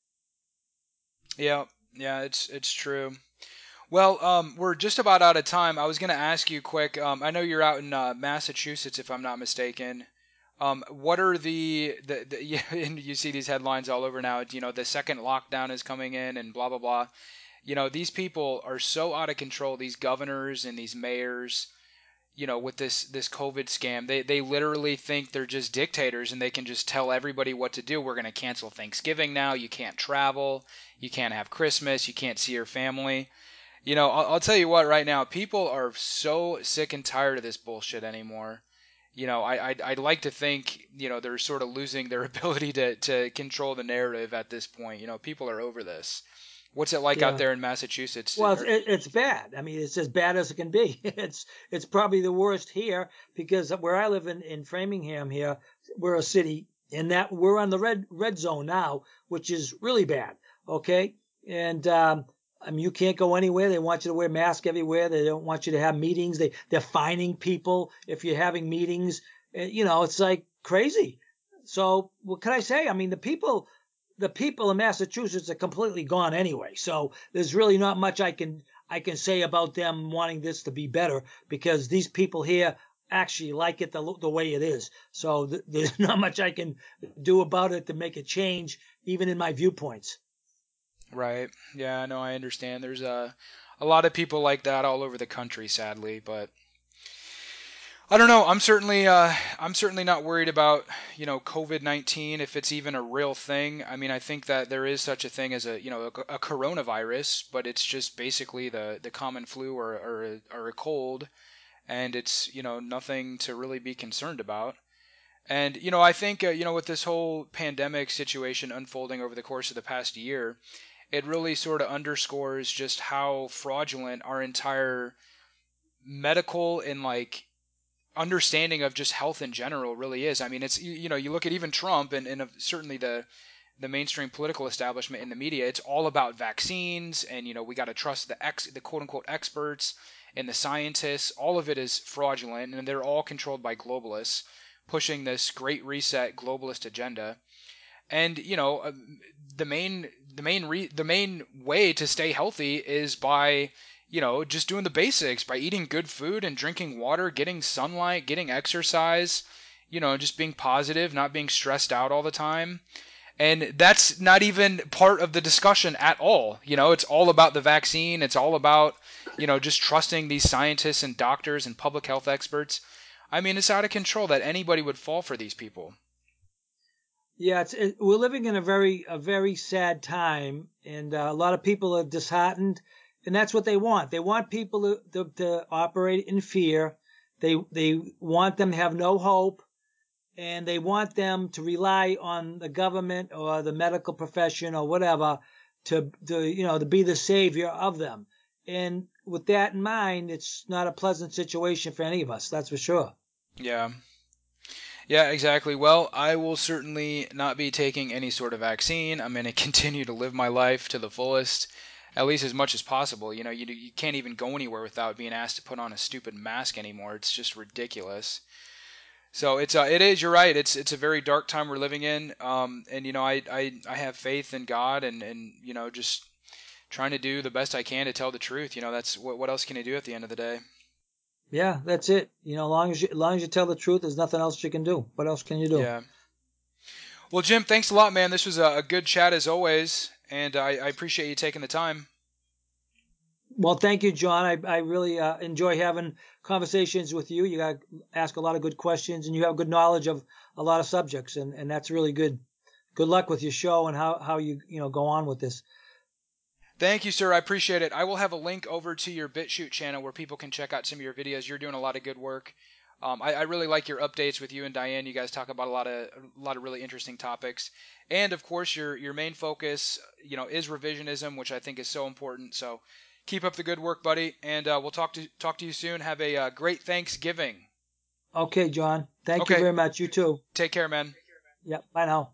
Yeah, yeah, it's true. Well, we're just about out of time. I was going to ask you quick. I know you're out in Massachusetts, if I'm not mistaken. What are the yeah, and you see these headlines all over now. The second lockdown is coming in, and blah blah blah. These people are so out of control. These governors and these mayors. With this COVID scam, they literally think they're just dictators and they can just tell everybody what to do. We're going to cancel Thanksgiving now. You can't travel. You can't have Christmas. You can't see your family. I'll tell you what, right now, people are so sick and tired of this bullshit anymore. I'd like to think, they're sort of losing their ability to control the narrative at this point. People are over this. What's it like out Yeah. there in Massachusetts? Well, it's bad. I mean, it's as bad as it can be. It's probably the worst here because where I live in Framingham here, we're a city, and that we're on the red zone now, which is really bad. Okay, and I mean, you can't go anywhere. They want you to wear masks everywhere. They don't want you to have meetings. They're fining people if you're having meetings. It's like crazy. So what can I say? I mean, the people in Massachusetts are completely gone anyway. So there's really not much I can say about them wanting this to be better because these people here actually like it the way it is. So there's not much I can do about it to make a change, even in my viewpoints. Right. Yeah, no, I understand. There's a lot of people like that all over the country, sadly, but I don't know. I'm certainly not worried about COVID-19 if it's even a real thing. I mean, I think that there is such a thing as a coronavirus, but it's just basically the common flu or a cold, and it's nothing to really be concerned about. And I think with this whole pandemic situation unfolding over the course of the past year, it really sort of underscores just how fraudulent our entire medical and like understanding of just health in general really is. I mean, it's you look at even Trump and certainly the mainstream political establishment in the media. It's all about vaccines, and we got to trust the quote unquote experts and the scientists. All of it is fraudulent, and they're all controlled by globalists pushing this great reset globalist agenda. And the main way to stay healthy is by just doing the basics, by eating good food and drinking water, getting sunlight, getting exercise, just being positive, not being stressed out all the time. And that's not even part of the discussion at all. It's all about the vaccine. It's all about just trusting these scientists and doctors and public health experts. I mean, it's out of control that anybody would fall for these people. Yeah, we're living in a very sad time, and a lot of people are disheartened, and that's what they want. They want people to operate in fear. They want them to have no hope, and they want them to rely on the government or the medical profession or whatever to be the savior of them. And with that in mind, it's not a pleasant situation for any of us. That's for sure. Yeah. Yeah, exactly. Well, I will certainly not be taking any sort of vaccine. I'm going to continue to live my life to the fullest, at least as much as possible. You can't even go anywhere without being asked to put on a stupid mask anymore. It's just ridiculous. So it is. You're right. It's a very dark time we're living in. And I have faith in God, and just trying to do the best I can to tell the truth. That's what else can I do at the end of the day? Yeah, that's it. As long as you tell the truth, there's nothing else you can do. What else can you do? Yeah. Well, Jim, thanks a lot, man. This was a good chat as always, and I appreciate you taking the time. Well, thank you, John. I really enjoy having conversations with you. Ask a lot of good questions, and you have good knowledge of a lot of subjects, and that's really good. Good luck with your show and how you go on with this. Thank you, sir. I appreciate it. I will have a link over to your BitChute channel where people can check out some of your videos. You're doing a lot of good work. I really like your updates with you and Diane. You guys talk about a lot of really interesting topics, and of course, your main focus, is revisionism, which I think is so important. So, keep up the good work, buddy, and we'll talk to you soon. Have a great Thanksgiving. Okay, John. Thank you Okay, very much. You too. take care, man. Yep. Bye now.